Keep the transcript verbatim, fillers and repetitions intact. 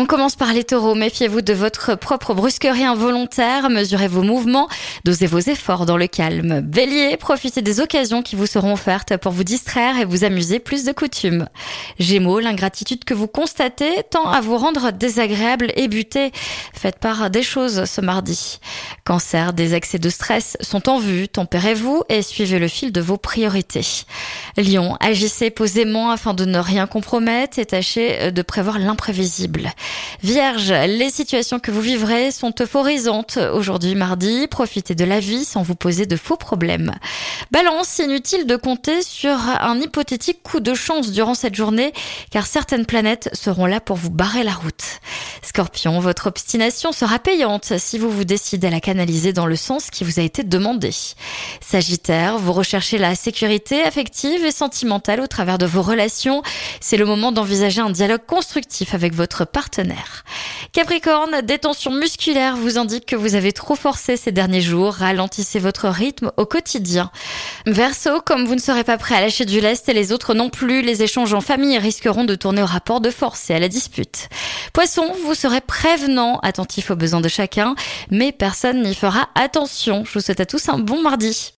On commence par les taureaux. Méfiez-vous de votre propre brusquerie involontaire. Mesurez vos mouvements. Dosez vos efforts dans le calme. Bélier, profitez des occasions qui vous seront offertes pour vous distraire et vous amuser plus de coutume. Gémeaux, l'ingratitude que vous constatez tend à vous rendre désagréable et buté. Faites part des choses ce mardi. Cancer, des excès de stress sont en vue. Tempérez-vous et suivez le fil de vos priorités. Lion, agissez posément afin de ne rien compromettre et tâchez de prévoir l'imprévisible. Vierge, les situations que vous vivrez sont euphorisantes. Aujourd'hui, mardi, profitez de la vie sans vous poser de faux problèmes. Balance, inutile de compter sur un hypothétique coup de chance durant cette journée, car certaines planètes seront là pour vous barrer la route. Scorpion, votre obstination sera payante si vous vous décidez à la canaliser dans le sens qui vous a été demandé. Sagittaire, vous recherchez la sécurité affective et sentimentale au travers de vos relations. C'est le moment d'envisager un dialogue constructif avec votre partenaire. Capricorne, des tensions musculaires vous indiquent que vous avez trop forcé ces derniers jours. Ralentissez votre rythme au quotidien. Verseau, comme vous ne serez pas prêt à lâcher du lest et les autres non plus, les échanges en famille risqueront de tourner au rapport de force et à la dispute. Poisson, vous serez prévenant, attentif aux besoins de chacun, mais personne n'y fera attention. Je vous souhaite à tous un bon mardi.